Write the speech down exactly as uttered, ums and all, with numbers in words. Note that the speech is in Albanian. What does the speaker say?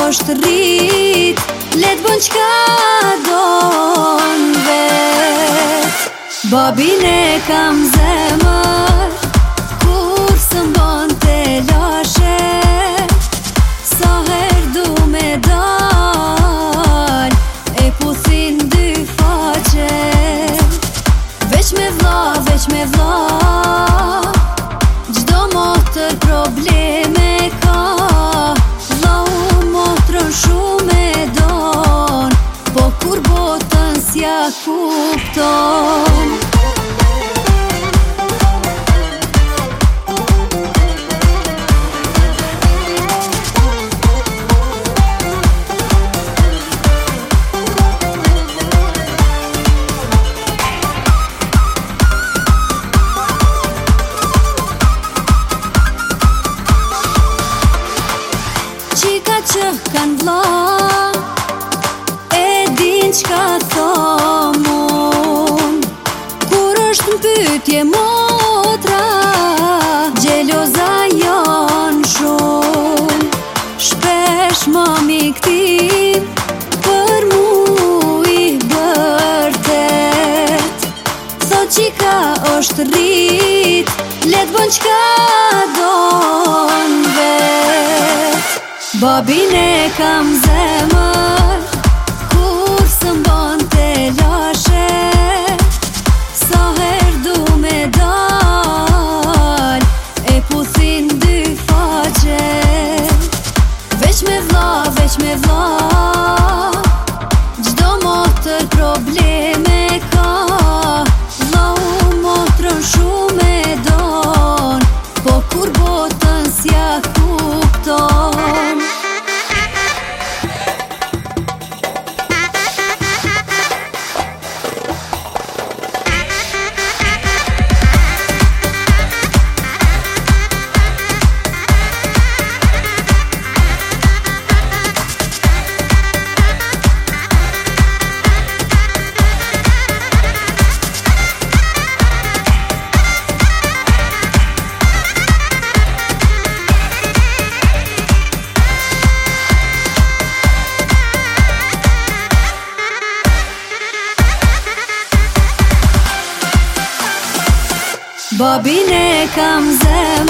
është rrit, le t'bën qka don vet. Babin e kam zemër, kur së mbon të lashe, sa her du me dal, e puthin dy faqe. Veç me vlla, veç me vlla, gjdo motër probleme ka, vlla u motrën shumë e don, po kur botën s'ja kupton. Qika që kanë vlla, e din qka thomun, kur është n'pytje motra, gjeloza jon shumë. Shpesh mami ktim, për mu i bërtet, thot qika është rrit, le t'bën qka don vet. Babin e kam zemër, kur së mbon të lashe, sa her du me dal, e puthin dy faqe. Veç me vlla, veç me vlla, gjdo motër probleme ka, vlla u motrën shumë e don, po kur botën s'ja kupton. Babin e kam zemër,